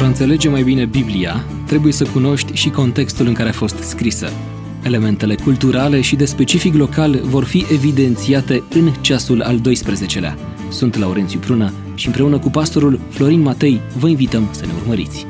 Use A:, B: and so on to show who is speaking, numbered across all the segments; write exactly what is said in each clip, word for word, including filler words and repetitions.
A: a înțelege mai bine Biblia, trebuie să cunoști și contextul în care a fost scrisă. Elementele culturale și de specific local vor fi evidențiate în ceasul al doisprezecelea. Sunt Laurențiu Prună și împreună cu pastorul Florin Matei vă invităm să ne urmăriți.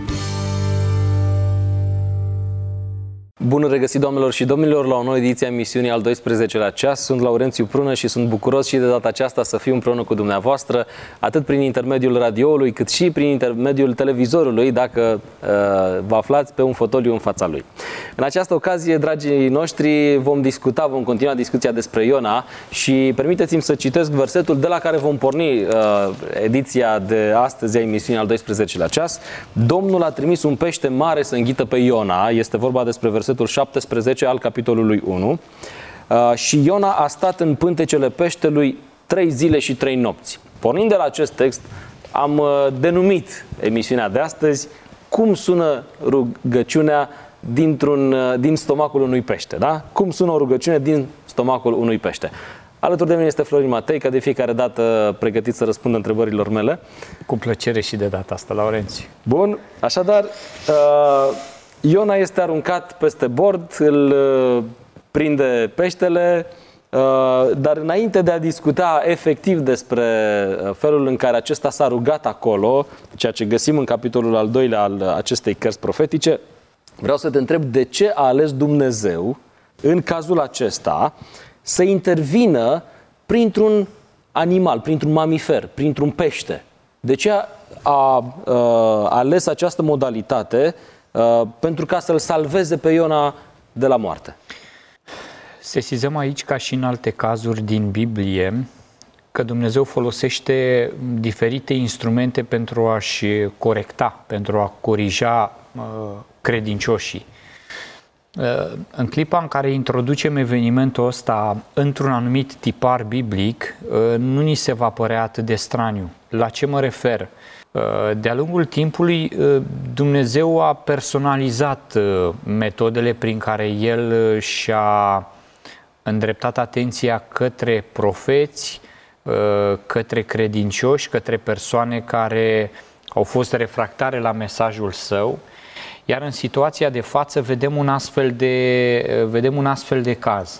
A: Bun regăsit, doamnelor și domnilor, la o nouă ediție a emisiunii al doisprezecelea ceas. Sunt Laurențiu Prună și sunt bucuros și de data aceasta să fiu împreună cu dumneavoastră, atât prin intermediul radioului, cât și prin intermediul televizorului, dacă uh, vă aflați pe un fotoliu în fața lui. În această ocazie, dragii noștri, vom discuta, vom continua discuția despre Iona și permiteți-mi să citesc versetul de la care vom porni uh, ediția de astăzi a emisiunii al doisprezecelea ceas. Domnul a trimis un pește mare să înghită pe Iona. Este vorba despre versetul șaptesprezece al capitolului unu. Uh, și Iona a stat în pântecele peștelui trei zile și trei nopți. Pornind de la acest text, am uh, denumit emisiunea de astăzi Cum sună rugăciunea dintr-un, uh, din stomacul unui pește. Da? Cum sună o rugăciune din stomacul unui pește. Alături de mine este Florin Matei, ca de fiecare dată pregătit să răspundă întrebărilor mele.
B: Cu plăcere și de data asta, Laurențiu.
A: Bun, așadar... Uh, Iona este aruncat peste bord, îl prinde peștele, dar înainte de a discuta efectiv despre felul în care acesta s-a rugat acolo, ceea ce găsim în capitolul al doilea al acestei cărți profetice, vreau să te întreb de ce a ales Dumnezeu, în cazul acesta, să intervină printr-un animal, printr-un mamifer, printr-un pește. De ce a, a, a ales această modalitate pentru ca să-l salveze pe Iona de la moarte?
B: Sesizăm aici, ca și în alte cazuri din Biblie, că Dumnezeu folosește diferite instrumente pentru a-și corecta, pentru a corija uh, credincioșii. Uh, în clipa în care introducem evenimentul ăsta într-un anumit tipar biblic, uh, nu ni se va părea atât de straniu. La ce mă refer? De-a lungul timpului, Dumnezeu a personalizat metodele prin care El și-a îndreptat atenția către profeți, către credincioși, către persoane care au fost refractare la mesajul Său. Iar în situația de față vedem un astfel de, vedem un astfel de caz.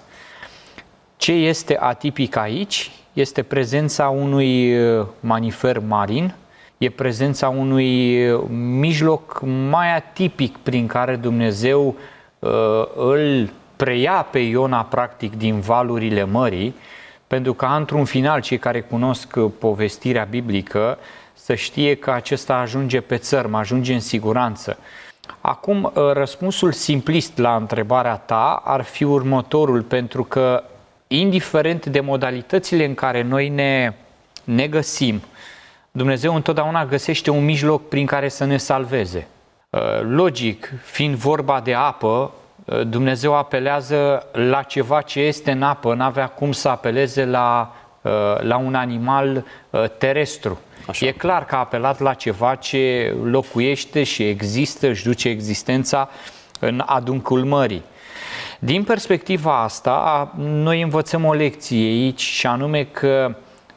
B: Ce este atipic aici? Este prezența unui mamifer marin, e prezența unui mijloc mai atipic prin care Dumnezeu uh, îl preia pe Iona practic din valurile mării, pentru că într-un final cei care cunosc povestirea biblică să știe că acesta ajunge pe țărm, ajunge în siguranță. Acum, răspunsul simplist la întrebarea ta ar fi următorul, pentru că indiferent de modalitățile în care noi ne, ne găsim, Dumnezeu întotdeauna găsește un mijloc prin care să ne salveze. Logic, fiind vorba de apă, Dumnezeu apelează la ceva ce este în apă, n-avea cum să apeleze la, la un animal terestru. Așa. E clar că a apelat la ceva ce locuiește și există, își duce existența în adâncul mării. Din perspectiva asta, noi învățăm o lecție aici, și anume că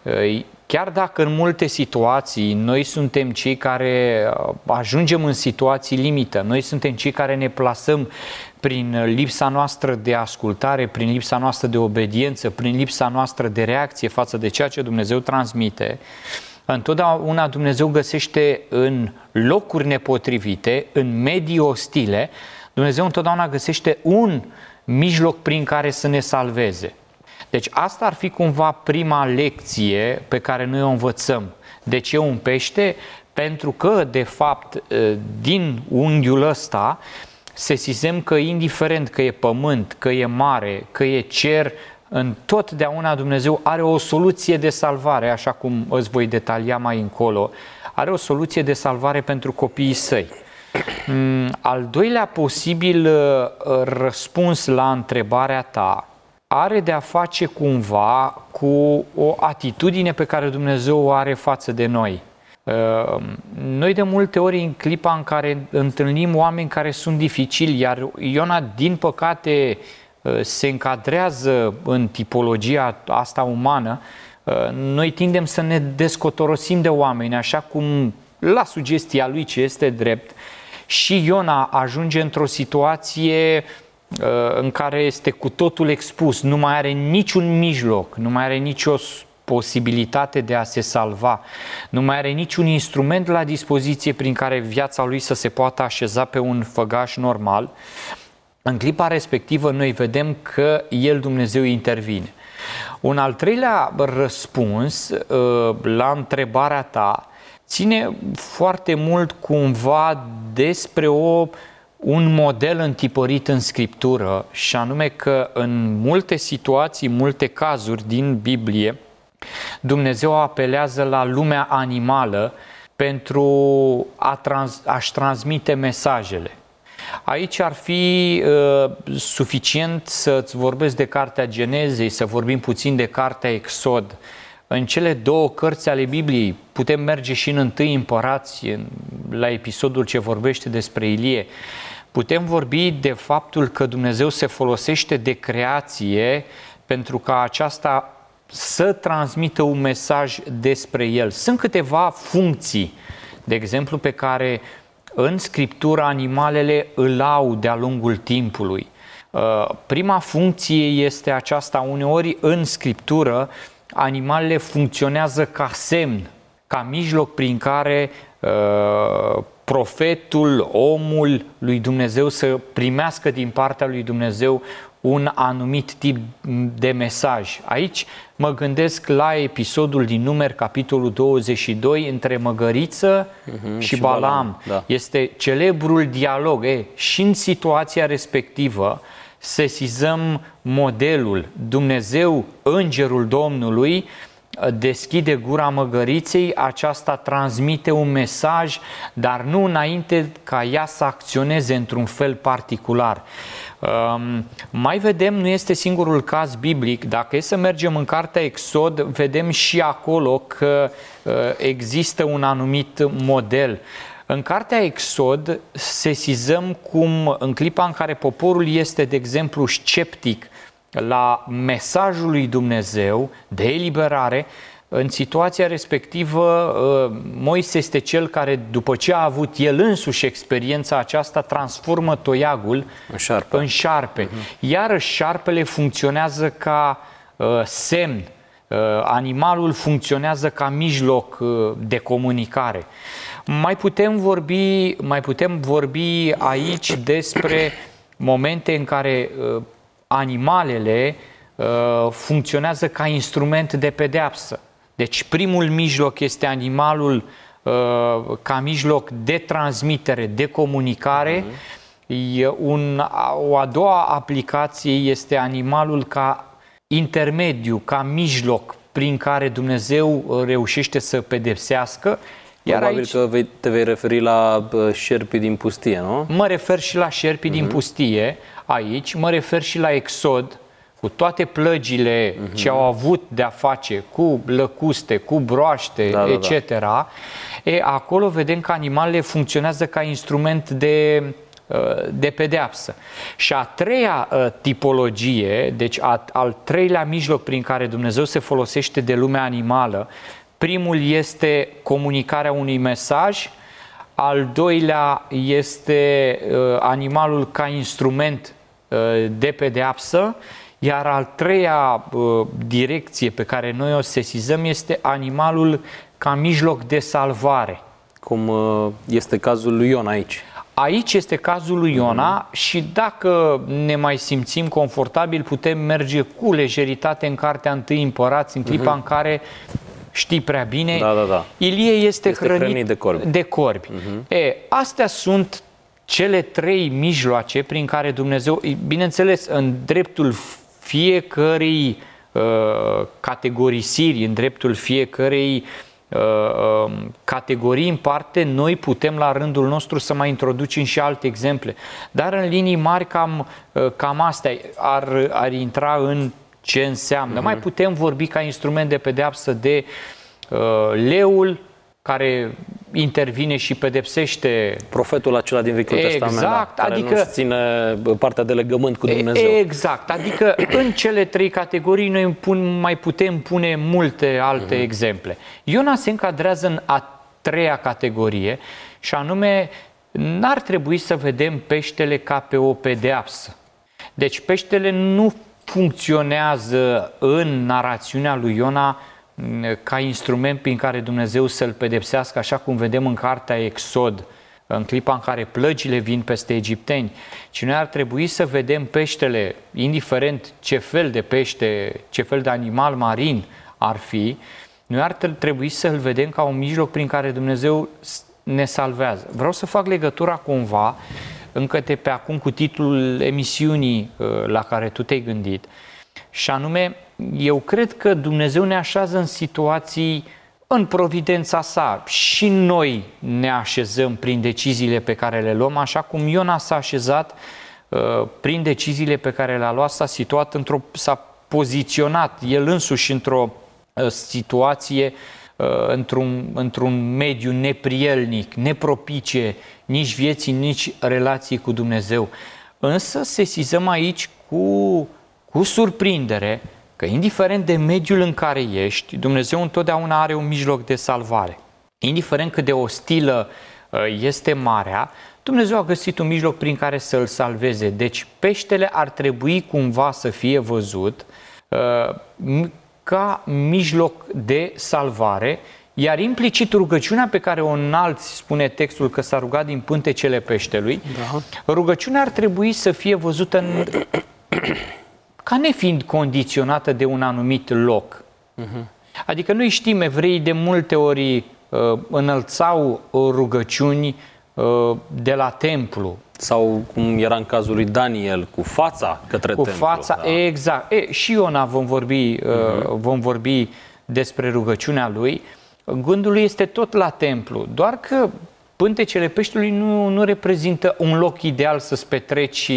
B: chiar dacă în multe situații noi suntem cei care ajungem în situații limită, noi suntem cei care ne plasăm prin lipsa noastră de ascultare, prin lipsa noastră de obediență, prin lipsa noastră de reacție față de ceea ce Dumnezeu transmite, întotdeauna Dumnezeu găsește în locuri nepotrivite, în medii ostile, Dumnezeu întotdeauna găsește un mijloc prin care să ne salveze. Deci asta ar fi cumva prima lecție pe care noi o învățăm. De ce un pește? Pentru că, de fapt, din unghiul ăsta sesizăm că indiferent că e pământ, că e mare, că e cer, întotdeauna Dumnezeu are o soluție de salvare, așa cum îți voi detalia mai încolo. Are o soluție de salvare pentru copiii săi. Al doilea posibil răspuns la întrebarea ta are de a face cumva cu o atitudine pe care Dumnezeu o are față de noi. Noi de multe ori, în clipa în care întâlnim oameni care sunt dificili, iar Iona, din păcate, se încadrează în tipologia asta umană, noi tindem să ne descotorosim de oameni, așa cum la sugestia lui ce este drept, și Iona ajunge într-o situație în care este cu totul expus, nu mai are niciun mijloc, nu mai are nicio posibilitate de a se salva, nu mai are niciun instrument la dispoziție prin care viața lui să se poată așeza pe un făgaș normal. În clipa respectivă noi vedem că El, Dumnezeu, intervine. Un al treilea răspuns la întrebarea ta ține foarte mult cumva despre o, un model întipărit în Scriptură, și anume că în multe situații, multe cazuri din Biblie, Dumnezeu apelează la lumea animală pentru a trans, a-și transmite mesajele. Aici ar fi uh, suficient să-ți vorbesc de Cartea Genezei, să vorbim puțin de Cartea Exod. În cele două cărți ale Bibliei putem merge și în Întâi Împărați, la episodul ce vorbește despre Ilie. Putem vorbi de faptul că Dumnezeu se folosește de creație pentru ca aceasta să transmită un mesaj despre El. Sunt câteva funcții, de exemplu, pe care în Scriptură animalele îl au de-a lungul timpului. Prima funcție este aceasta: uneori în Scriptură animalele funcționează ca semn, ca mijloc prin care uh, profetul, omul lui Dumnezeu să primească din partea lui Dumnezeu un anumit tip de mesaj. Aici mă gândesc la episodul din Numeri, capitolul douăzeci și doi, între măgăriță uh-huh, și, și Balaam. Balaam da. Este celebrul dialog. E, și în situația respectivă sesizăm modelul. Dumnezeu, îngerul Domnului, deschide gura măgăriței, aceasta transmite un mesaj, dar nu înainte ca ea să acționeze într-un fel particular. Um, mai vedem, nu este singurul caz biblic, dacă e să mergem în Cartea Exod, vedem și acolo că uh, există un anumit model. În Cartea Exod sesizăm cum în clipa în care poporul este, de exemplu, sceptic la mesajul lui Dumnezeu de eliberare, în situația respectivă Moise este cel care, după ce a avut el însuși experiența aceasta, transformă toiagul
A: în șarpe.
B: În șarpe. Uh-huh. Iarăși șarpele funcționează ca uh, semn, uh, animalul funcționează ca mijloc uh, de comunicare. Mai putem vorbi, mai putem vorbi aici despre momente în care uh, animalele uh, funcționează ca instrument de pedeapsă. Deci primul mijloc este animalul uh, ca mijloc de transmitere, de comunicare. Uh-huh. Un, o a doua aplicație este animalul ca intermediu, ca mijloc prin care Dumnezeu reușește să pedepsească.
A: Iar Probabil aici, că vei, te vei referi la șerpii din pustie, nu?
B: Mă refer și la șerpii uh-huh. din pustie aici, mă refer și la Exod, cu toate plăgile uh-huh. ce au avut de-a face cu lăcuste, cu broaște, da, et cetera. Da, da. E, acolo vedem că animalele funcționează ca instrument de, de pedeapsă. Și a treia tipologie, deci a, al treilea mijloc prin care Dumnezeu se folosește de lumea animală, primul este comunicarea unui mesaj, al doilea este animalul ca instrument de pedeapsă, iar al treia uh, direcție pe care noi o sesizăm este animalul ca mijloc de salvare.
A: Cum uh, este cazul lui Iona aici.
B: Aici este cazul lui Iona uh-huh. și dacă ne mai simțim confortabil, putem merge cu lejeritate în Cartea Întâi Împărați, în clipa uh-huh. în care, știi prea bine,
A: da, da, da.
B: Ilie este,
A: este
B: hrănit,
A: hrănit de corbi.
B: De corbi. Uh-huh. E, astea sunt cele trei mijloace prin care Dumnezeu, bineînțeles, în dreptul fiecărei uh, categorisiri, în dreptul fiecărei uh, uh, categorii în parte, noi putem la rândul nostru să mai introducem și alte exemple. Dar în linii mari cam, uh, cam astea ar, ar intra în ce înseamnă. Uh-huh. Mai putem vorbi ca instrument de pedeapsă de uh, leul care intervine și pedepsește
A: profetul acela din Vechiul
B: exact,
A: Testament, da, care
B: adică,
A: nu-și ține partea de legământ cu Dumnezeu.
B: Exact, adică în cele trei categorii noi pun, mai putem pune multe alte uh-huh. exemple. Iona se încadrează în a treia categorie, și anume n-ar trebui să vedem peștele ca pe o pedeapsă. Deci peștele nu funcționează în narațiunea lui Iona ca instrument prin care Dumnezeu să-l pedepsească, așa cum vedem în cartea Exod, în clipa în care plăgile vin peste egipteni, ci noi ar trebui să vedem peștele, indiferent ce fel de pește, ce fel de animal marin ar fi, noi ar trebui să-l vedem ca un mijloc prin care Dumnezeu ne salvează. Vreau să fac legătura cumva, încă de pe acum, cu titlul emisiunii la care tu te-ai gândit, și anume, eu cred că Dumnezeu ne așează în situații în providența sa, și noi ne așezăm prin deciziile pe care le luăm, așa cum Iona s-a așezat uh, prin deciziile pe care le-a luat, s-a situat într-o, s-a poziționat el însuși într-o uh, situație, uh, într-un, într-un mediu neprielnic, nepropice nici vieții, nici relații cu Dumnezeu. Însă sesizăm aici cu, cu surprindere că indiferent de mediul în care ești, Dumnezeu întotdeauna are un mijloc de salvare. Indiferent cât de ostilă este marea, Dumnezeu a găsit un mijloc prin care să-l salveze. Deci peștele ar trebui cumva să fie văzut ca mijloc de salvare, iar implicit rugăciunea pe care o înalți, spune textul că s-a rugat din pântecele peștelui, da. Rugăciunea ar trebui să fie văzută în... ca nefiind condiționată de un anumit loc. Uh-huh. Adică noi știm, evreii de multe ori uh, înălțau rugăciuni uh, de la templu.
A: Sau cum era în cazul lui Daniel, cu fața către
B: cu
A: templu.
B: Cu fața, da. Exact. E, și Iona vom vorbi, uh, uh-huh. vom vorbi despre rugăciunea lui. Gândul lui este tot la templu, doar că pântecele peștelui nu, nu reprezintă un loc ideal să-ți petreci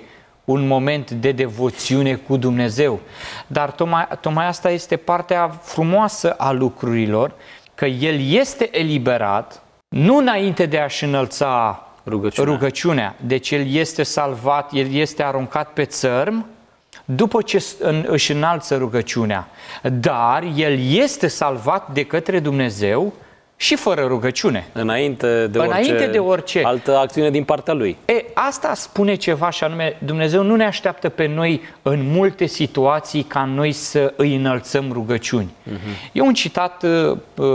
B: un moment de devoțiune cu Dumnezeu. Dar tocmai, tocmai asta este partea frumoasă a lucrurilor, că el este eliberat, nu înainte de a-și înălța rugăciunea. rugăciunea. Deci el este salvat, el este aruncat pe țărm, după ce își înalță rugăciunea. Dar el este salvat de către Dumnezeu și fără rugăciune.
A: Înainte de,
B: Înainte
A: orice
B: de orice
A: altă acțiune din partea lui.
B: E, asta spune ceva, și anume, Dumnezeu nu ne așteaptă pe noi în multe situații ca noi să îi înălțăm rugăciuni. Uh-huh. E un citat uh,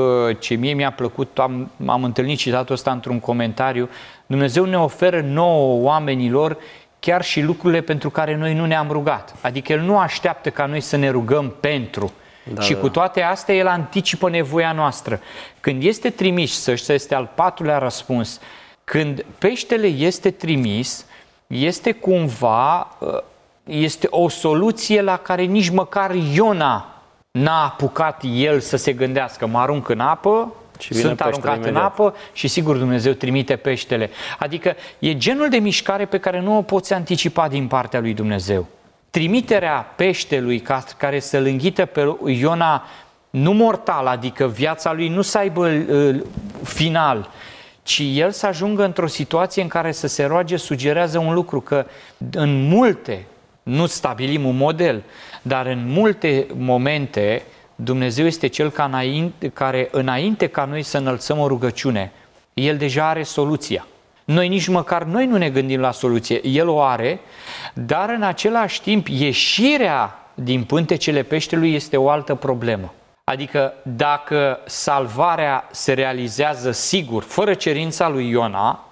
B: ce mie mi-a plăcut, am, am întâlnit citatul ăsta într-un comentariu. Dumnezeu ne oferă nouă oamenilor chiar și lucrurile pentru care noi nu ne-am rugat. Adică El nu așteaptă ca noi să ne rugăm pentru. Da, și cu toate astea, El anticipă nevoia noastră. Când este trimis, să este al patrulea răspuns, când peștele este trimis, este cumva, este o soluție la care nici măcar Iona n-a apucat el să se gândească. Mă arunc în apă, sunt aruncat imediat în apă și sigur Dumnezeu trimite peștele. Adică e genul de mișcare pe care nu o poți anticipa din partea lui Dumnezeu. Trimiterea peștelui care să-l înghită pe Iona nu mortal, adică viața lui nu să aibă uh, final, ci el să ajungă într-o situație în care să se roage, sugerează un lucru, că în multe, nu stabilim un model, dar în multe momente Dumnezeu este Cel ca înainte, care înainte ca noi să înălțăm o rugăciune, El deja are soluția. Noi nici măcar noi nu ne gândim la soluție, El o are, dar în același timp ieșirea din pântecele peștelui este o altă problemă. Adică dacă salvarea se realizează sigur, fără cerința lui Iona,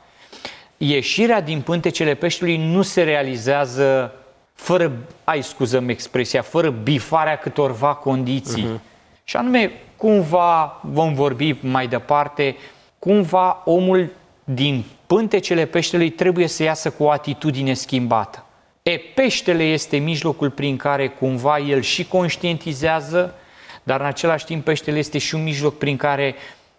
B: ieșirea din pântecele peștelui nu se realizează fără, ai scuză-mi expresia, fără bifarea câtorva condiții. Uh-huh. Și anume, cumva, vom vorbi mai departe, cumva omul din pântecele peștelui trebuie să iasă cu o atitudine schimbată. E, peștele este mijlocul prin care cumva el și conștientizează, dar în același timp peștele este și un mijloc prin care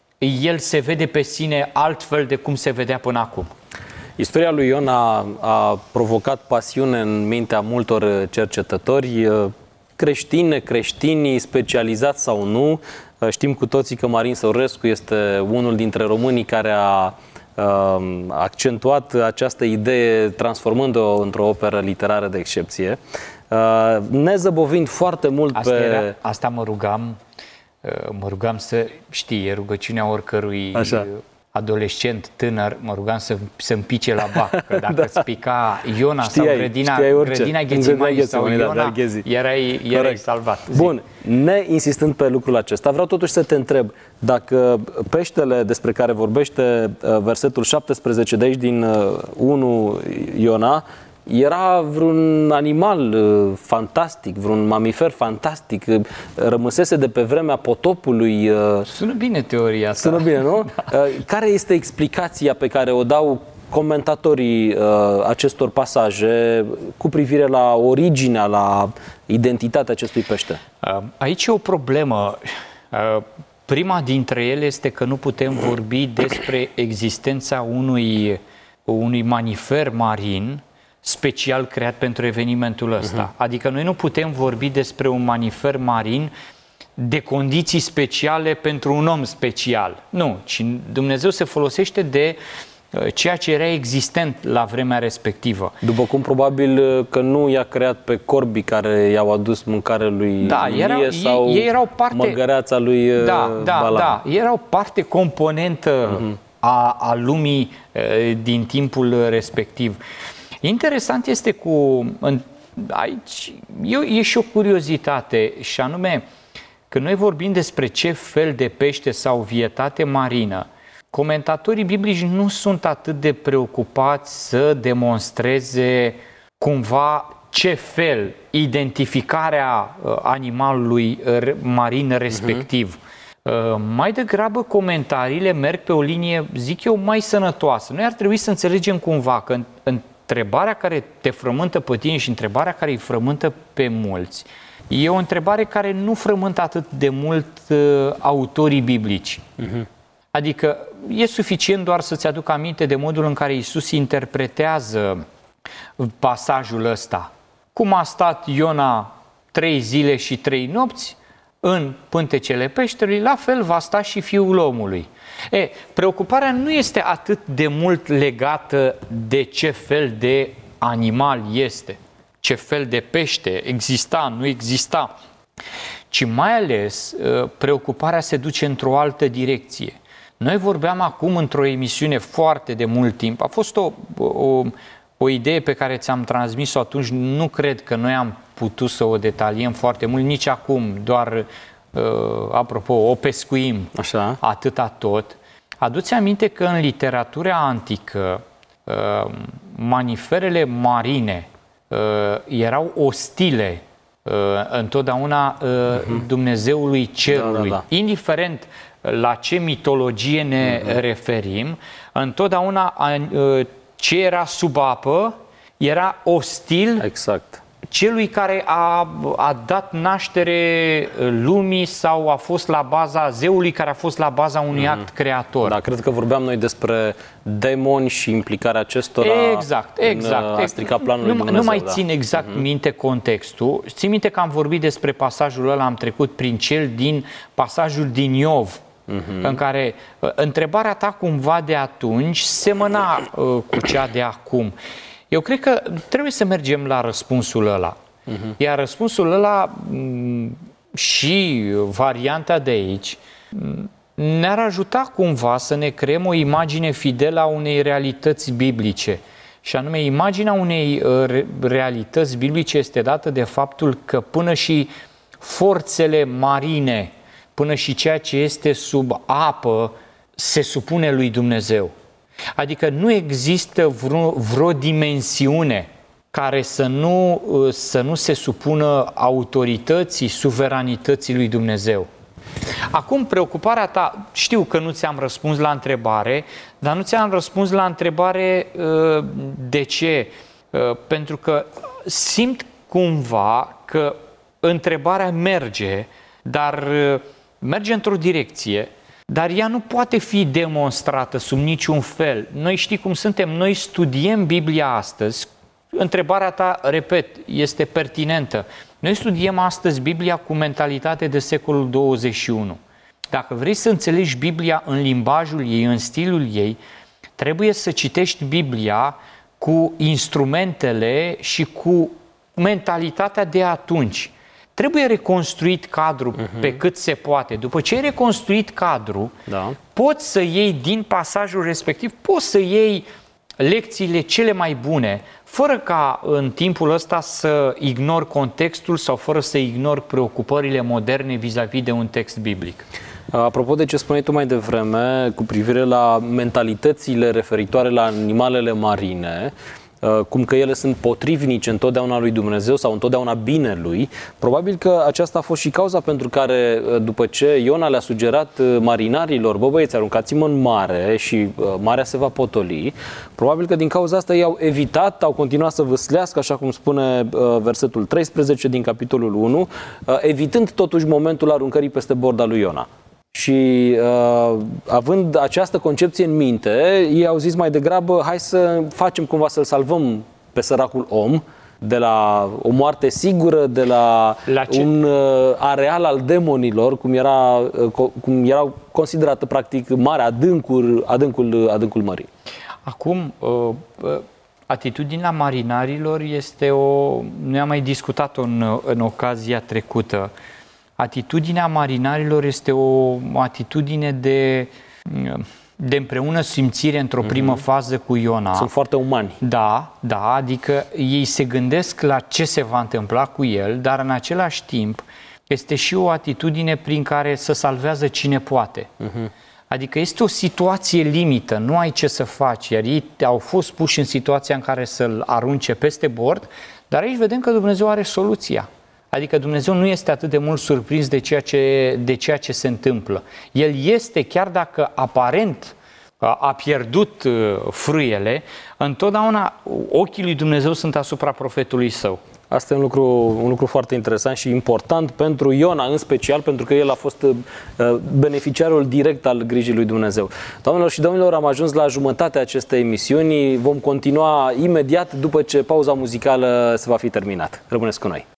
B: el se vede pe sine altfel de cum se vedea până acum.
A: Istoria lui Iona a provocat pasiune în mintea multor cercetători, creștini, necreștini, specializați sau nu. Știm cu toții că Marin Săurescu este unul dintre românii care a accentuat această idee transformând-o într-o operă literară de excepție. Ne zăbovind foarte mult
B: asta
A: pe...
B: Era, asta mă rugam mă rugam să, știi, e rugăciunea oricărui
A: Așa.
B: adolescent, tânăr, mă rugam să, să-mi pice la bac, că dacă da. îți pica Iona
A: știai,
B: sau grădina, grădina Ghețimani sau Iona, erai, erai salvat.
A: Bun, ne insistând pe lucrul acesta, vreau totuși să te întreb dacă peștele despre care vorbește versetul șaptesprezece de aici din unu Iona, era vreun animal uh, fantastic, vreun mamifer fantastic, uh, rămăsese de pe vremea potopului. Uh,
B: sună bine teoria asta.
A: Sună bine, nu? Uh, care este explicația pe care o dau comentatorii uh, acestor pasaje cu privire la originea, la identitatea acestui pește?
B: Uh, aici e o problemă. Uh, prima dintre ele este că nu putem vorbi despre existența unui, unui mamifer marin special creat pentru evenimentul ăsta. Uh-huh. Adică noi nu putem vorbi despre un mamifer marin de condiții speciale pentru un om special. Nu, ci Dumnezeu se folosește de ceea ce era existent la vremea respectivă.
A: După cum probabil că nu i-a creat pe corbii care i-au adus mâncare lui
B: da,
A: Ilie
B: erau,
A: sau
B: ei, ei erau parte,
A: măgăreața lui
B: da, da,
A: Balam.
B: Da, erau parte componentă uh-huh. a, a lumii din timpul respectiv. Interesant este cu, în, aici e, e și o curiozitate, și anume, când noi vorbim despre ce fel de pește sau vietate marină, comentatorii biblici nu sunt atât de preocupați să demonstreze cumva ce fel, identificarea animalului marin respectiv. Uh-huh. Mai degrabă comentariile merg pe o linie, zic eu, mai sănătoasă. Noi ar trebui să înțelegem cumva că în, în întrebarea care te frământă pe tine și întrebarea care îi frământă pe mulți e o întrebare care nu frământă atât de mult uh, autorii biblici. Uh-huh. Adică e suficient doar să-ți aduc aminte de modul în care Iisus interpretează pasajul ăsta. Cum a stat Iona trei zile și trei nopți în pântecele peșterului, la fel va sta și Fiul omului. E, preocuparea nu este atât de mult legată de ce fel de animal este, ce fel de pește exista, nu exista, ci mai ales preocuparea se duce într-o altă direcție. Noi vorbeam acum într-o emisiune foarte de mult timp, a fost o, o, o idee pe care ți-am transmis-o atunci, nu cred că noi am putut să o detaliem foarte mult, nici acum, doar Uh, apropo, o pescuim.
A: Așa.
B: Atâta tot. Adu-ți aminte că în literatura antică uh, mamiferele marine uh, erau ostile uh, întotdeauna uh, uh-huh. Dumnezeului cerului. Da, da, da. Indiferent la ce mitologie ne uh-huh. referim, întotdeauna uh, ce era sub apă era ostil.
A: Exact.
B: Celui care a, a dat naștere lumii sau a fost la baza zeului care a fost la baza unui act creator.
A: Da, cred că vorbeam noi despre demoni și implicarea acestora
B: exact, exact.
A: în a strica planul lui
B: nu,
A: Dumnezeu.
B: Nu mai
A: da.
B: țin exact uh-huh. minte contextul. Țin minte că am vorbit despre pasajul ăla, am trecut prin cel din pasajul din Iov, uh-huh. în care întrebarea ta cumva de atunci semăna uh, cu cea de acum. Eu cred că trebuie să mergem la răspunsul ăla. Uh-huh. Iar răspunsul ăla și varianta de aici ne-ar ajuta cumva să ne creăm o imagine fidelă a unei realități biblice. Și anume, imaginea unei realități biblice este dată de faptul că până și forțele marine, până și ceea ce este sub apă, se supune lui Dumnezeu. Adică nu există vreo, vreo dimensiune care să nu, să nu se supună autorității, suveranității lui Dumnezeu. Acum, preocuparea ta, știu că nu ți-am răspuns la întrebare, dar nu ți-am răspuns la întrebare de ce? Pentru că simt cumva că întrebarea merge, dar merge într-o direcție, dar ea nu poate fi demonstrată sub niciun fel. Noi știi cum suntem, noi studiem Biblia astăzi. Întrebarea ta, repet, este pertinentă. Noi studiem astăzi Biblia cu mentalitate de secolul douăzeci și unu. Dacă vrei să înțelegi Biblia în limbajul ei, în stilul ei, trebuie să citești Biblia cu instrumentele și cu mentalitatea de atunci. trebuie reconstruit cadrul uh-huh. pe cât se poate. După ce ai reconstruit cadrul,
A: da.
B: poți să iei din pasajul respectiv, poți să iei lecțiile cele mai bune, fără ca în timpul ăsta să ignori contextul sau fără să ignori preocupările moderne vis-a-vis de un text biblic.
A: Apropo de ce spuneai tu mai devreme cu privire la mentalitățile referitoare la animalele marine, cum că ele sunt potrivnice întotdeauna lui Dumnezeu sau întotdeauna binelui, probabil că aceasta a fost și cauza pentru care, după ce Iona le-a sugerat marinarilor, bă băieți, aruncați-mă în mare și marea se va potoli, probabil că din cauza asta ei au evitat, au continuat să vâslească, așa cum spune versetul treisprezece din capitolul unu, evitând totuși momentul aruncării peste bord al lui Iona. Și uh, având această concepție în minte, ei au zis mai degrabă, hai să facem cumva să-l salvăm pe săracul om de la o moarte sigură, de la, la un uh, areal al demonilor, cum era, uh, cum erau considerată practic mare, adâncul, adâncul, adâncul mării.
B: Acum, uh, uh, atitudinea marinarilor este o... Noi am mai discutat-o în, în ocazia trecută. Atitudinea marinarilor este o atitudine de, de împreună simțire într-o primă mm-hmm. fază cu Iona.
A: Sunt foarte umani.
B: Da, da, adică ei se gândesc la ce se va întâmpla cu el, dar în același timp este și o atitudine prin care să salvează cine poate. Mm-hmm. Adică este o situație limită, nu ai ce să faci, iar ei au fost puși în situația în care să-l arunce peste bord, dar aici vedem că Dumnezeu are soluția. Adică Dumnezeu nu este atât de mult surprins de ceea ce, de ceea ce se întâmplă. El este, chiar dacă aparent a pierdut frâiele, întotdeauna ochii lui Dumnezeu sunt asupra profetului său.
A: Asta e un lucru, un lucru foarte interesant și important pentru Iona, în special, pentru că el a fost beneficiarul direct al grijii lui Dumnezeu. Doamnelor și domnilor, am ajuns la jumătatea acestei emisiuni. Vom continua imediat după ce pauza muzicală se va fi terminat. Rămâneți cu noi!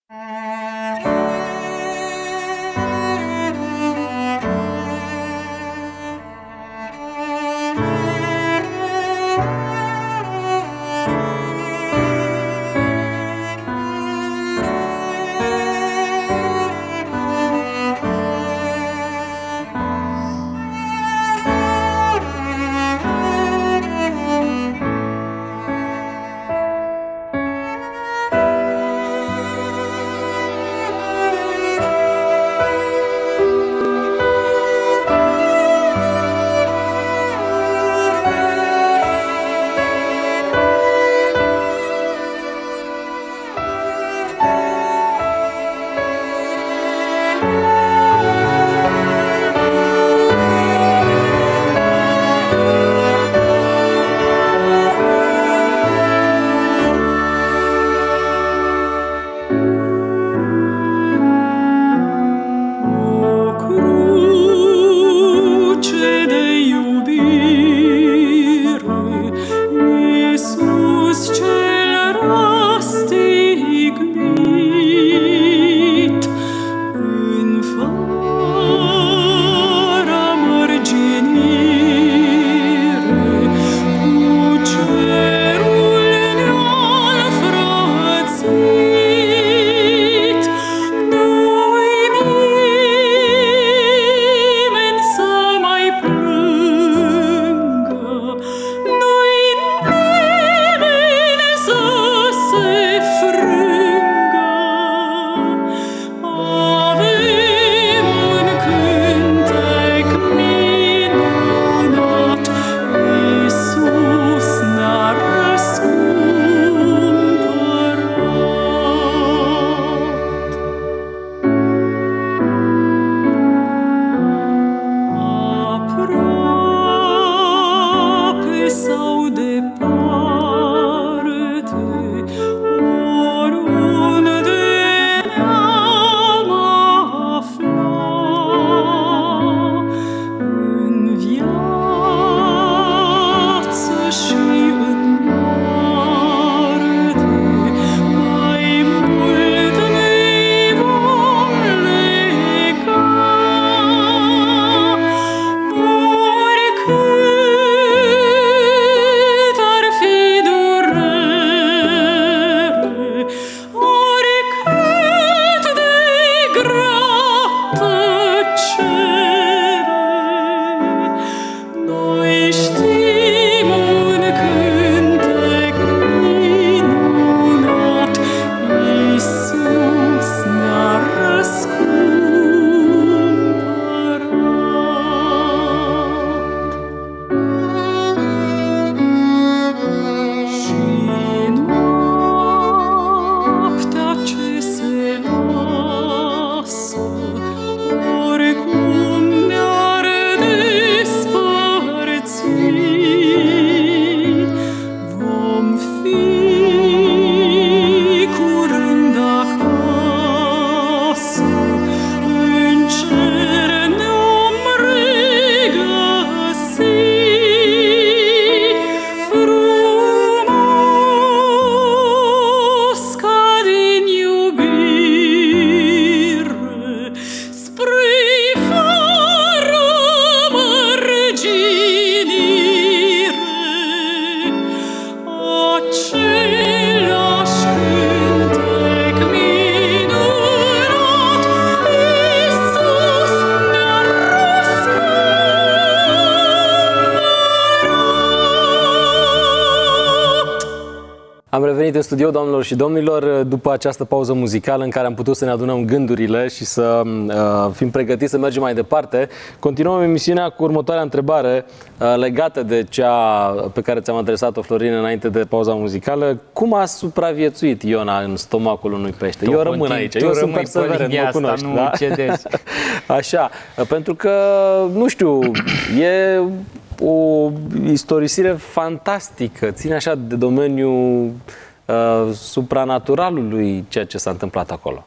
A: Am revenit în studio, doamnelor și domnilor, după această pauză muzicală în care am putut să ne adunăm gândurile și să uh, fim pregătiți să mergem mai departe. Continuăm emisiunea cu următoarea întrebare uh, legată de cea pe care ți-am adresat-o, Florin, înainte de pauza muzicală. Cum a supraviețuit Iona în stomacul unui pește? Tu Eu rămân aici, eu sunt perseverent, mă cunoști.
B: Nu
A: da?
B: cedezi.
A: Așa, pentru că, nu știu, e o istorisire fantastică, ține așa de domeniul uh, supranaturalului ceea ce s-a întâmplat acolo.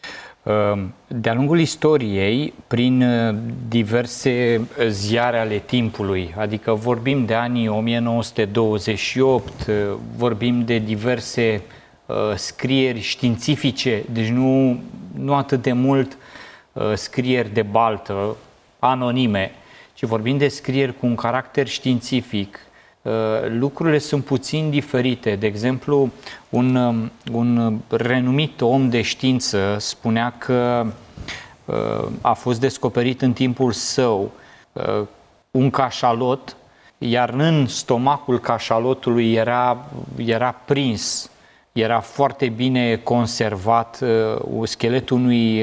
B: De-a lungul istoriei, prin diverse ziare ale timpului, adică vorbim de anii o mie nouă sute douăzeci și opt, vorbim de diverse uh, scrieri științifice, deci nu, nu atât de mult uh, scrieri de baltă, anonime, ci vorbim de scrieri cu un caracter științific. Lucrurile sunt puțin diferite. De exemplu, un, un renumit om de știință spunea că a fost descoperit în timpul său un cașalot, iar în stomacul cașalotului era, era prins, era foarte bine conservat scheletul unui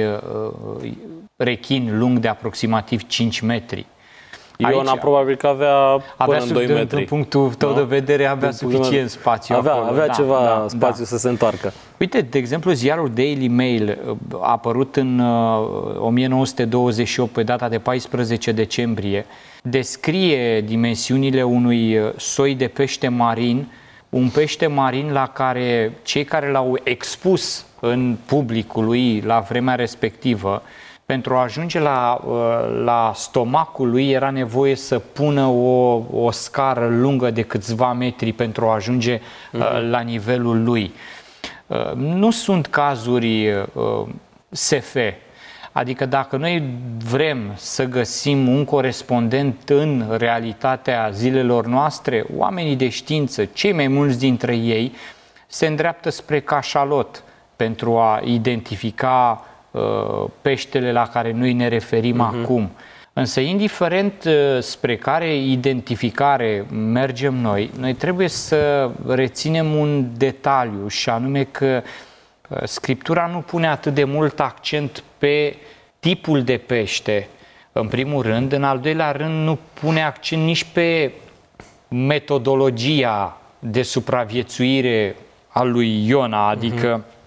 B: rechin lung de aproximativ cinci metri.
A: Iona aici, probabil că avea până
B: avea
A: în doi metri.
B: Din punctul tău de vedere avea suficient spațiu
A: avea,
B: acolo.
A: Avea
B: da,
A: ceva
B: da,
A: spațiu
B: da.
A: să se întoarcă.
B: Uite, de exemplu, ziarul Daily Mail a apărut în o mie nouă sute douăzeci și opt, pe data de paisprezece decembrie, descrie dimensiunile unui soi de pește marin, un pește marin la care cei care l-au expus în publicului la vremea respectivă, pentru a ajunge la, la stomacul lui era nevoie să pună o, o scară lungă de câțiva metri pentru a ajunge uh-huh. la nivelul lui. Nu sunt cazuri S F, adică dacă noi vrem să găsim un corespondent în realitatea zilelor noastre, oamenii de știință, cei mai mulți dintre ei, se îndreaptă spre cașalot pentru a identifica peștele la care noi ne referim uh-huh. acum. Însă, indiferent spre care identificare mergem noi, noi trebuie să reținem un detaliu, și anume că Scriptura nu pune atât de mult accent pe tipul de pește, în primul rând, în al doilea rând nu pune accent nici pe metodologia de supraviețuire a lui Iona, adică uh-huh.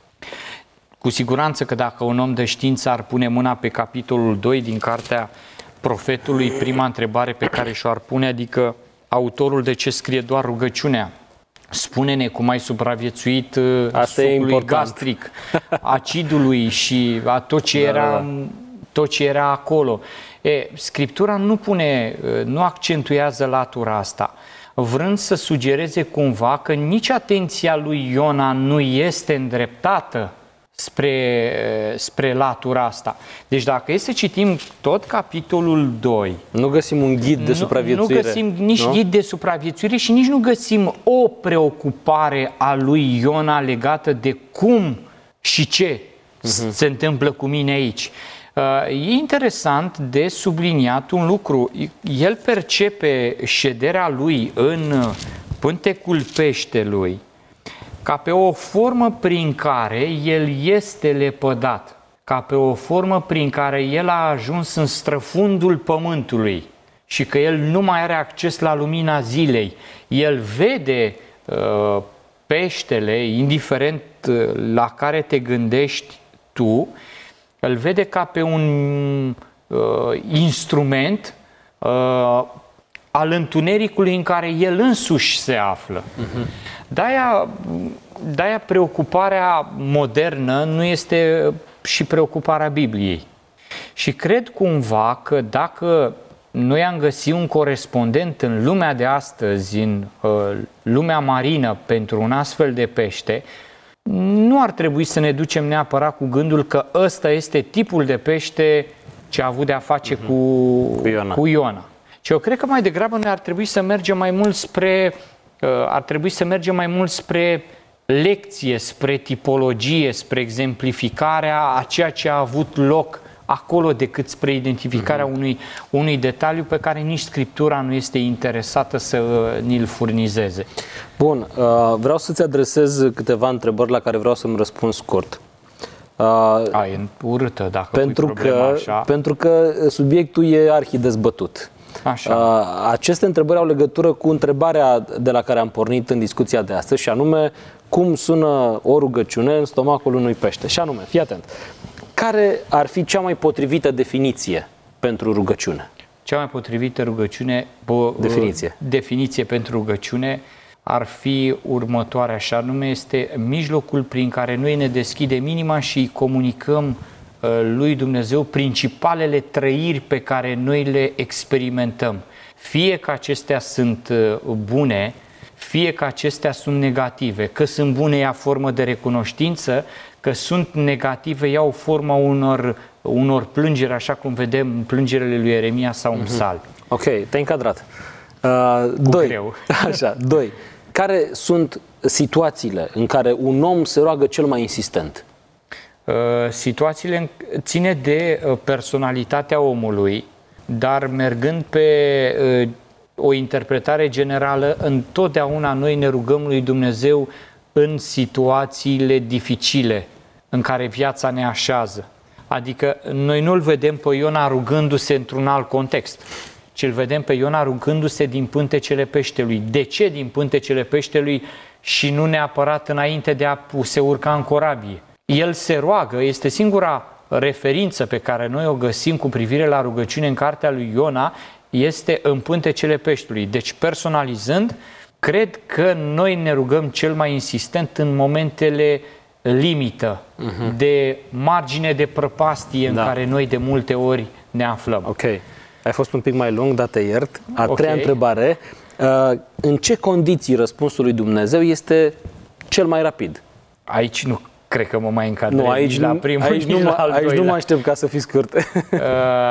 B: Cu siguranță că dacă un om de știință ar pune mâna pe capitolul doi din cartea profetului, prima întrebare pe care și-o ar pune, adică autorul de ce scrie doar rugăciunea, spune-ne cum ai supraviețuit Asta sucului gastric, acidului și a tot ce era, da, da. tot ce era acolo. E, Scriptura nu pune, nu accentuează latura asta, vrând să sugereze cumva că nici atenția lui Iona nu este îndreptată Spre, spre latura asta. Deci dacă e să citim tot capitolul doi...
A: Nu găsim un ghid de supraviețuire.
B: Nu găsim nici nu? ghid de supraviețuire și nici nu găsim o preocupare a lui Iona legată de cum și ce uh-huh. se întâmplă cu mine aici. E interesant de subliniat un lucru. El percepe șederea lui în pântecul peștelui ca pe o formă prin care el este lepădat, ca pe o formă prin care el a ajuns în străfundul pământului și că el nu mai are acces la lumina zilei. El vede uh, peștele, indiferent uh, la care te gândești tu, îl vede ca pe un uh, instrument uh, al întunericului în care el însuși se află. Uh-huh. De-aia, de-aia preocuparea modernă nu este și preocuparea Bibliei. Și cred cumva că dacă noi am găsit un corespondent în lumea de astăzi, în uh, lumea marină, pentru un astfel de pește, nu ar trebui să ne ducem neapărat cu gândul că ăsta este tipul de pește ce a avut de-a face uh-huh. cu,
A: cu Iona.
B: Cu Iona. Și eu cred că mai degrabă noi ar trebui să mergem mai mult spre ar trebui să mergem mai mult spre lecție, spre tipologie, spre exemplificarea a ceea ce a avut loc acolo decât spre identificarea uh-huh. unui, unui detaliu pe care nici Scriptura nu este interesată să ni-l furnizeze.
A: Bun, vreau să-ți adresez câteva întrebări la care vreau să-mi răspund scurt.
B: A, e urâtă dacă
A: pentru
B: pui problema
A: că,
B: așa.
A: Pentru că subiectul e arhidezbătut.
B: Așa.
A: Aceste întrebări au legătură cu întrebarea de la care am pornit în discuția de astăzi, și anume, cum sună o rugăciune în stomacul unui pește? Și anume, fii atent, care ar fi cea mai potrivită definiție pentru rugăciune?
B: Cea mai potrivită rugăciune, bo,
A: definiție.
B: definiție pentru rugăciune ar fi următoarea, și anume este mijlocul prin care noi ne deschidem inima și îi comunicăm lui Dumnezeu principalele trăiri pe care noi le experimentăm. Fie că acestea sunt bune, fie că acestea sunt negative. Că sunt bune ia formă de recunoștință, că sunt negative iau forma unor, unor plângeri, așa cum vedem în plângerile lui Ieremia sau în Psalmi.
A: Ok, te-ai încadrat. Uh, doi.
B: Greu.
A: Așa, doi. Care sunt situațiile în care un om se roagă cel mai insistent?
B: Situațiile ține de personalitatea omului, dar mergând pe o interpretare generală, întotdeauna noi ne rugăm lui Dumnezeu în situațiile dificile în care viața ne așează. Adică noi nu-l vedem pe Iona rugându-se într-un alt context, ci îl vedem pe Iona rugându-se din pântecele peștelui. De ce din pântecele peștelui și nu neapărat înainte de a se urca în corabie? El se roagă, este singura referință pe care noi o găsim cu privire la rugăciune în cartea lui Iona, este în pântecele peștelui. Deci, personalizând, cred că noi ne rugăm cel mai insistent în momentele limită, uh-huh. de margine de prăpastie da. în care noi de multe ori ne aflăm.
A: Ok. Ai fost un pic mai lung, dar te iert. A okay. treia întrebare. În ce condiții răspunsul lui Dumnezeu este cel mai rapid?
B: Aici nu cred că mă mai încadrez.
A: Nu, aici,
B: la
A: nu,
B: primul,
A: aici, nu,
B: la
A: aici nu mă aștept ca să fii scurt.
B: Uh,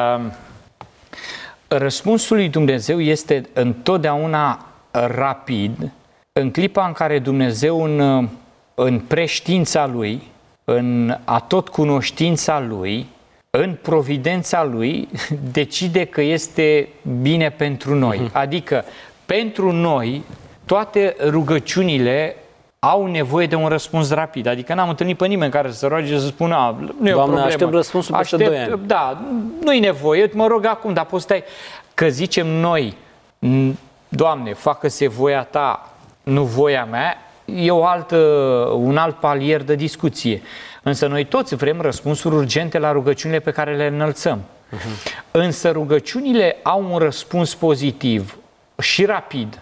B: răspunsul lui Dumnezeu este întotdeauna rapid în clipa în care Dumnezeu în, în preștiința Lui, în atotcunoștința Lui, în providența Lui, decide că este bine pentru noi. Uh-huh. Adică, pentru noi, toate rugăciunile au nevoie de un răspuns rapid. Adică n-am întâlnit pe nimeni care să se roage să spună, nu e o problemă.
A: Aștept răspunsul peste
B: aștept,
A: doi ani.
B: Da, nu-i nevoie, mă rog acum, dar poți stai. Că zicem noi, Doamne, facă-se voia Ta, nu voia mea, e o altă, un alt palier de discuție. Însă noi toți vrem răspunsuri urgente la rugăciunile pe care le înălțăm. Uh-huh. Însă rugăciunile au un răspuns pozitiv și rapid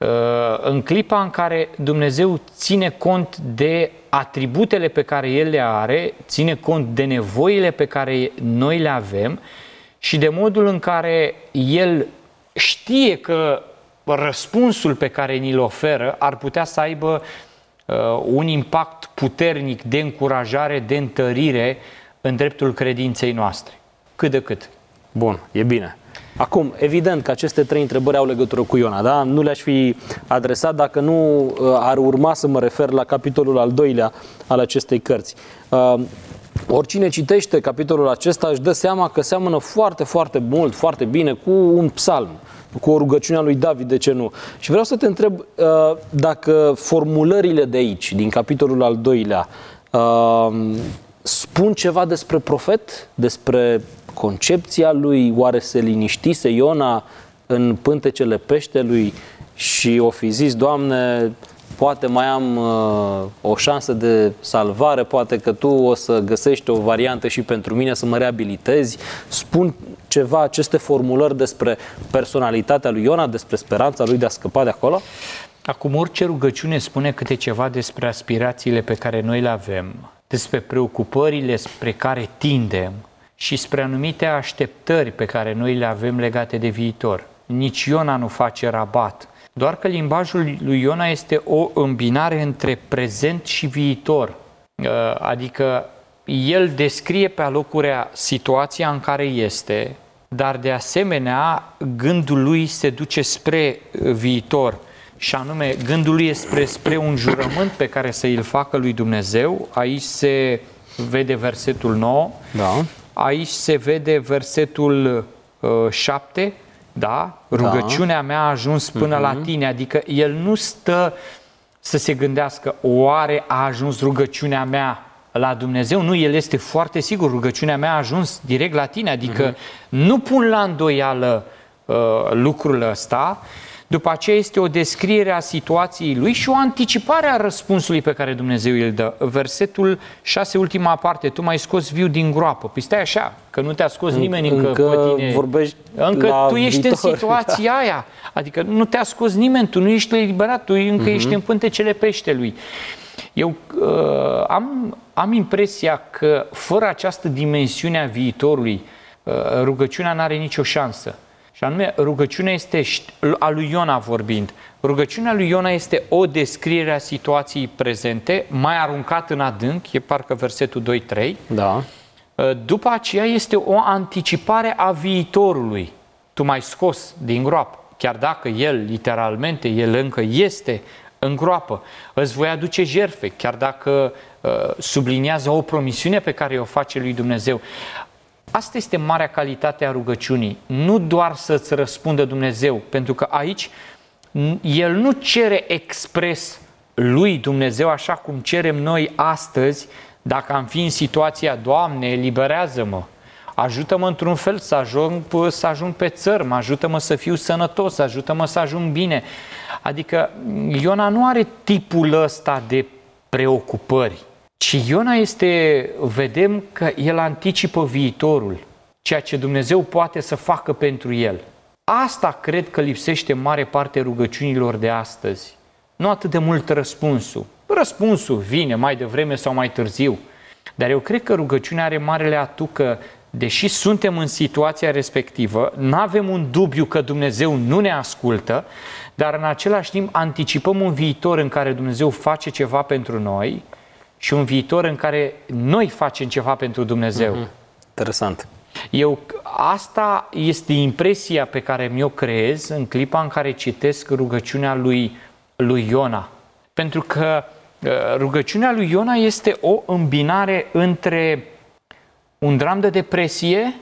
B: în clipa în care Dumnezeu ține cont de atributele pe care El le are, ține cont de nevoile pe care noi le avem și de modul în care El știe că răspunsul pe care ni-l oferă ar putea să aibă uh, un impact puternic de încurajare, de întărire în dreptul credinței noastre. Cât de cât.
A: Bun, e bine. Acum, evident că aceste trei întrebări au legătură cu Iona, da? Nu le-aș fi adresat dacă nu ar urma să mă refer la capitolul al doilea al acestei cărți. Uh, oricine citește capitolul acesta își dă seama că seamănă foarte, foarte mult, foarte bine cu un psalm, cu o rugăciune a lui David, de ce nu? Și vreau să te întreb uh, dacă formulările de aici, din capitolul al doilea, uh, spun ceva despre profet, despre concepția lui, oare se liniștise Iona în pântecele peștelui și o fi zis, Doamne, poate mai am uh, o șansă de salvare, poate că Tu o să găsești o variantă și pentru mine să mă reabilitezi. Spun ceva aceste formulări despre personalitatea lui Iona, despre speranța lui de a scăpa de acolo?
B: Acum, orice rugăciune spune câte ceva despre aspirațiile pe care noi le avem, despre preocupările spre care tindem și spre anumite așteptări pe care noi le avem legate de viitor. Nici Iona nu face rabat, doar că limbajul lui Iona este o îmbinare între prezent și viitor. Adică el descrie pe alocurea situația în care este, dar de asemenea gândul lui se duce spre viitor. Și anume, gândul lui este spre, spre un jurământ pe care să îl facă lui Dumnezeu. Aici se vede versetul nouă.
A: Da.
B: aici se vede versetul uh, șapte, da? Rugăciunea mea a ajuns până uh-huh. la tine, adică el nu stă să se gândească, oare a ajuns rugăciunea mea la Dumnezeu? Nu, el este foarte sigur, rugăciunea mea a ajuns direct la tine, adică uh-huh. nu pun la îndoială uh, lucrul ăsta. După aceea este o descriere a situației lui și o anticipare a răspunsului pe care Dumnezeu îl dă. Versetul șase, ultima parte, tu m-ai scos viu din groapă. Păi stai așa, că nu te-a scos nimeni încă, încă pe tine.
A: Vorbești
B: încă
A: la
B: tu ești
A: viitor,
B: în situația da. aia. Adică nu te-a scos nimeni, tu nu ești eliberat, tu încă uh-huh. ești în pântecele peștelui. Eu uh, am, am impresia că fără această dimensiune a viitorului, uh, rugăciunea n-are nicio șansă. Și anume, rugăciunea este, a lui Iona vorbind, rugăciunea lui Iona este o descriere a situației prezente, mai aruncat în adânc, e parcă versetul doi trei.
A: Da.
B: După aceea este o anticipare a viitorului. Tu m-ai scos din groapă, chiar dacă el, literalmente, el încă este în groapă. Îți voi aduce jertfe, chiar dacă uh, subliniază o promisiune pe care o face lui Dumnezeu. Asta este marea calitate a rugăciunii. Nu doar să-ți răspundă Dumnezeu, pentru că aici El nu cere expres lui Dumnezeu, așa cum cerem noi astăzi, dacă am fi în situația, Doamne, eliberează-mă, ajută-mă într-un fel să ajung, să ajung pe țărm, ajută-mă să fiu sănătos, ajută-mă să ajung bine. Adică Iona nu are tipul ăsta de preocupări. Și Iona este, vedem că el anticipă viitorul, ceea ce Dumnezeu poate să facă pentru el. Asta cred că lipsește în mare parte rugăciunilor de astăzi. Nu atât de mult răspunsul. Răspunsul vine mai devreme sau mai târziu. Dar eu cred că rugăciunea are marele atu că, deși suntem în situația respectivă, nu avem un dubiu că Dumnezeu nu ne ascultă, dar în același timp anticipăm un viitor în care Dumnezeu face ceva pentru noi și un viitor în care noi facem ceva pentru Dumnezeu.
A: Mm-hmm. Interesant.
B: Eu, asta este impresia pe care mi-o creez în clipa în care citesc rugăciunea lui, lui Iona. Pentru că rugăciunea lui Iona este o îmbinare între un dram de depresie,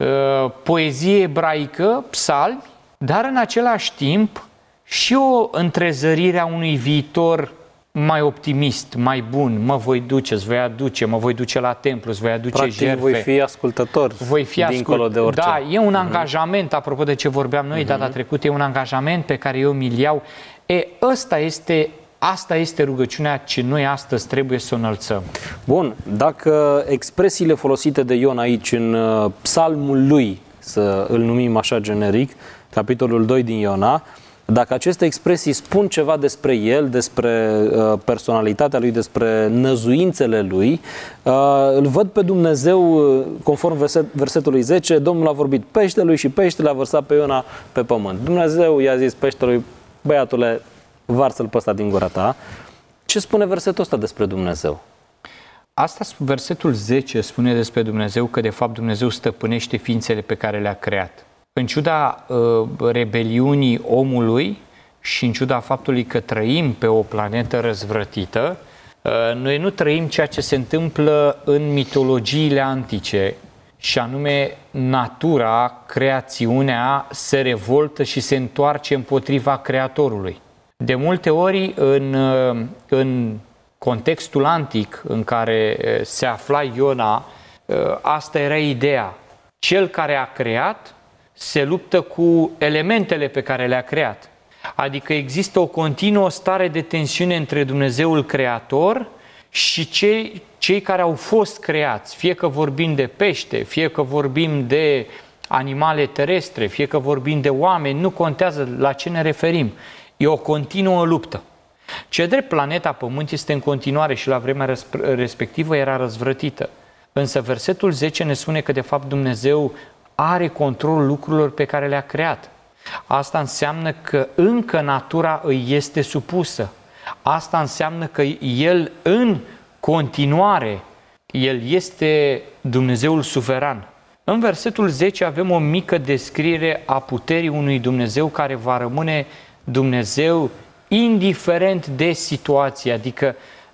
B: poezie ebraică, psalmi, dar în același timp și o întrezărire a unui viitor mai optimist, mai bun. Mă voi duce, îți voi aduce, mă voi duce la templu, îți voi aduce
A: Practic,
B: jertfe.
A: voi fi ascultător
B: voi fi
A: dincolo
B: ascult...
A: de orice.
B: Da, e un angajament, apropo de ce vorbeam noi uh-huh. data trecută, e un angajament pe care eu mi-l iau. E, ăsta este, asta este rugăciunea ce noi astăzi trebuie să o înălțăm.
A: Bun, dacă expresiile folosite de Ion aici în uh, psalmul lui, să îl numim așa generic, capitolul doi din Iona, dacă aceste expresii spun ceva despre el, despre uh, personalitatea lui, despre năzuințele lui, uh, îl văd pe Dumnezeu, uh, conform verset, versetului zece, Domnul a vorbit peștelui și peștele a vărsat pe Iona pe pământ. Dumnezeu i-a zis peștelui, băiatule, varsă-l pe ăsta din gura ta. Ce spune versetul ăsta despre Dumnezeu?
B: Asta, versetul zece, spune despre Dumnezeu că de fapt Dumnezeu stăpânește ființele pe care le-a creat. În ciuda uh, rebeliunii omului și în ciuda faptului că trăim pe o planetă răzvrătită, uh, noi nu trăim ceea ce se întâmplă în mitologiile antice, și anume natura, creațiunea se revoltă și se întoarce împotriva Creatorului. De multe ori în, uh, în contextul antic în care se afla Iona, uh, asta era ideea. Cel care a creat se luptă cu elementele pe care le-a creat. Adică există o continuă stare de tensiune între Dumnezeul Creator și cei, cei care au fost creați, fie că vorbim de pește, fie că vorbim de animale terestre, fie că vorbim de oameni, nu contează la ce ne referim. E o continuă luptă. Ce drept, planeta Pământ este în continuare și la vremea respectivă era răzvrătită. Însă versetul zece ne spune că de fapt Dumnezeu are controlul lucrurilor pe care le-a creat. Asta înseamnă că încă natura îi este supusă. Asta înseamnă că El în continuare, El este Dumnezeul suveran. În versetul zece avem o mică descriere a puterii unui Dumnezeu care va rămâne Dumnezeu indiferent de situație. Adică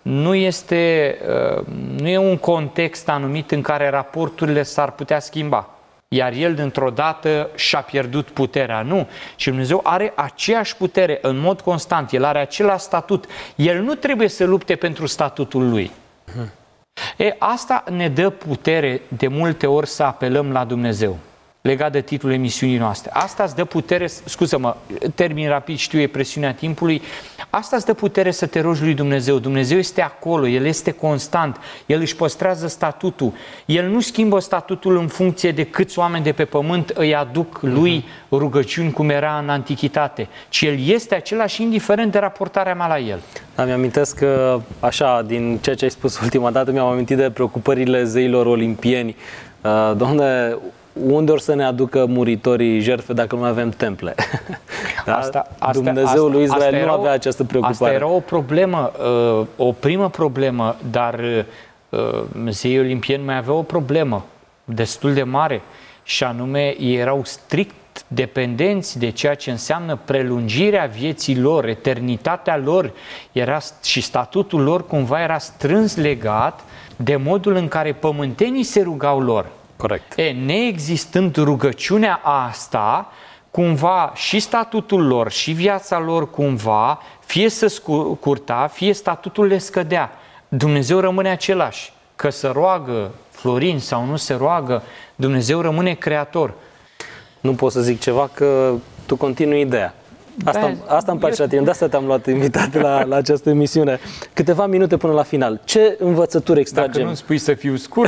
B: nu este, nu e un context anumit în care raporturile s-ar putea schimba. Iar el, dintr-o dată, și-a pierdut puterea. Nu. Și Dumnezeu are aceeași putere în mod constant. El are același statut. El nu trebuie să lupte pentru statutul lui. Hmm. E, asta ne dă putere de multe ori să apelăm la Dumnezeu, legat de titlul emisiunii noastre. Asta îți dă putere, scuză-mă, termin rapid, știu, e presiunea timpului, asta îți dă putere să te rogi lui Dumnezeu. Dumnezeu este acolo, El este constant, El își păstrează statutul, El nu schimbă statutul în funcție de câți oameni de pe pământ îi aduc lui rugăciuni cum era în antichitate, ci El este același indiferent de raportarea mea la El.
A: Da, mi-amintesc că, așa, din ceea ce ai spus ultima dată, mi-am amintit de preocupările zeilor olimpieni. Uh, Doamne, unde or să ne aducă muritorii jertfe dacă nu avem temple? Da? Asta, asta, Dumnezeul lui Israel nu avea această preocupare.
B: Asta era o problemă, o primă problemă, dar zeii olimpieni mai aveau o problemă destul de mare, și anume ei erau strict dependenți de ceea ce înseamnă prelungirea vieții lor, eternitatea lor era, și statutul lor cumva era strâns legat de modul în care pământenii se rugau lor.
A: Corect.
B: E, neexistând rugăciunea asta, cumva și statutul lor și viața lor cumva fie se scurta, fie statutul le scădea. Dumnezeu rămâne același. Că se roagă Florin sau nu se roagă, Dumnezeu rămâne creator.
A: Nu pot să zic ceva, că tu continui ideea. Asta, da, asta îmi place la tine, de asta te-am luat invitat la, la această emisiune. Câteva minute până la final. Ce învățături extragem?
B: Dacă nu spui să fiu scurt.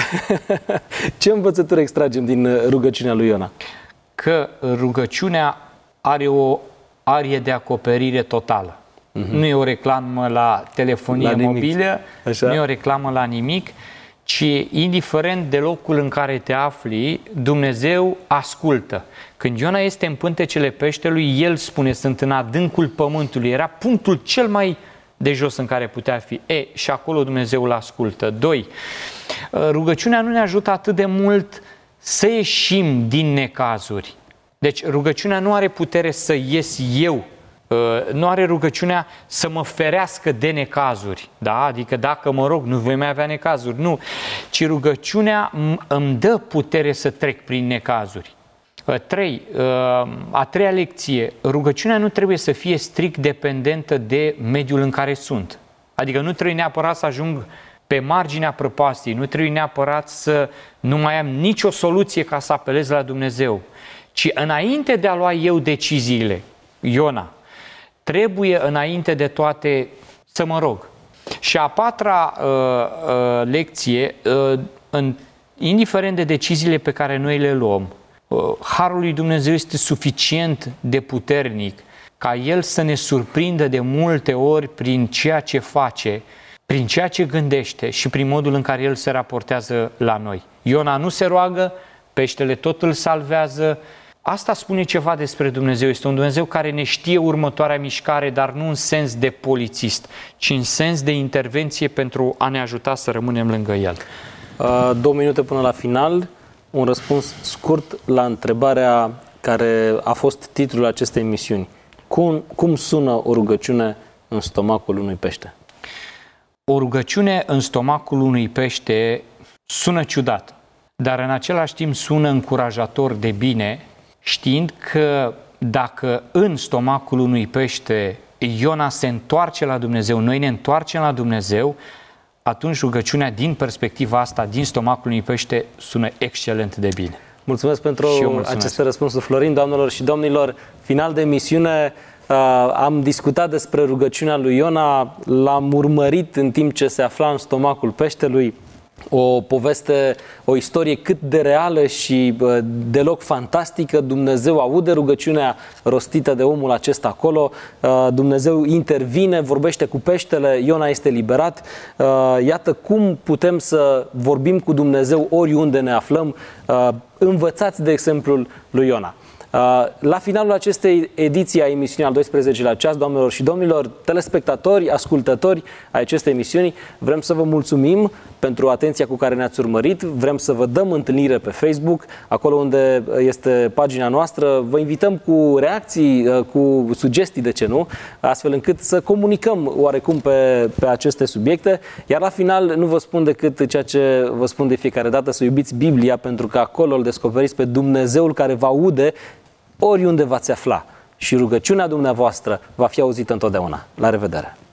A: Ce învățături extragem din rugăciunea lui Iona?
B: Că rugăciunea are o arie de acoperire totală. Uh-huh. Nu e o reclamă la telefonie la mobilă, nu e o reclamă la nimic, ci indiferent de locul în care te afli, Dumnezeu ascultă. Când Iona este în pântecele peștelui, el spune, sunt în adâncul pământului. Era punctul cel mai de jos în care putea fi. E, și acolo Dumnezeu îl ascultă. Doi, rugăciunea nu ne ajută atât de mult să ieșim din necazuri. Deci rugăciunea nu are putere să ies eu, nu are rugăciunea să mă ferească de necazuri, da? Adică dacă mă rog, nu voi mai avea necazuri, nu, ci rugăciunea îmi dă putere să trec prin necazuri. Trei, a treia lecție, rugăciunea nu trebuie să fie strict dependentă de mediul în care sunt. Adică nu trebuie neapărat să ajung pe marginea prăpastiei, nu trebuie neapărat să nu mai am nicio soluție ca să apelez la Dumnezeu, ci înainte de a lua eu deciziile, Iona, trebuie înainte de toate să mă rog. Și a patra uh, uh, lecție, uh, în, indiferent de deciziile pe care noi le luăm, uh, Harul lui Dumnezeu este suficient de puternic ca El să ne surprindă de multe ori prin ceea ce face, prin ceea ce gândește și prin modul în care El se raportează la noi. Iona nu se roagă, peștele tot îl salvează. Asta spune ceva despre Dumnezeu. Este un Dumnezeu care ne știe următoarea mișcare, dar nu în sens de polițist, ci în sens de intervenție pentru a ne ajuta să rămânem lângă El.
A: Uh, două minute până la final, un răspuns scurt la întrebarea care a fost titlul acestei emisiuni. Cum, cum sună o rugăciune în stomacul unui pește?
B: O rugăciune în stomacul unui pește sună ciudat, dar în același timp sună încurajator de bine, știind că dacă în stomacul unui pește Iona se întoarce la Dumnezeu, noi ne întoarcem la Dumnezeu, atunci rugăciunea din perspectiva asta, din stomacul unui pește, sună excelent de bine.
A: Mulțumesc pentru mulțumesc. aceste răspunsuri, Florin. Doamnelor și domnilor, final de emisiune, am discutat despre rugăciunea lui Iona, l-am urmărit în timp ce se afla în stomacul peștelui. O poveste, o istorie cât de reală și deloc fantastică. Dumnezeu aude rugăciunea rostită de omul acesta acolo, Dumnezeu intervine, vorbește cu peștele, Iona este liberat. Iată cum putem să vorbim cu Dumnezeu oriunde ne aflăm. Învățați de exemplul lui Iona. La finalul acestei ediții a emisiunii al doisprezecelea ceas, doamnelor și domnilor, telespectatori, ascultători ai acestei emisiuni, vrem să vă mulțumim pentru atenția cu care ne-ați urmărit, vrem să vă dăm întâlnire pe Facebook, acolo unde este pagina noastră. Vă invităm cu reacții, cu sugestii, de ce nu, astfel încât să comunicăm oarecum pe, pe aceste subiecte, iar la final nu vă spun decât ceea ce vă spun de fiecare dată, să iubiți Biblia, pentru că acolo îl descoperiți pe Dumnezeul care vă aude oriunde v-ați afla și rugăciunea dumneavoastră va fi auzită întotdeauna. La revedere!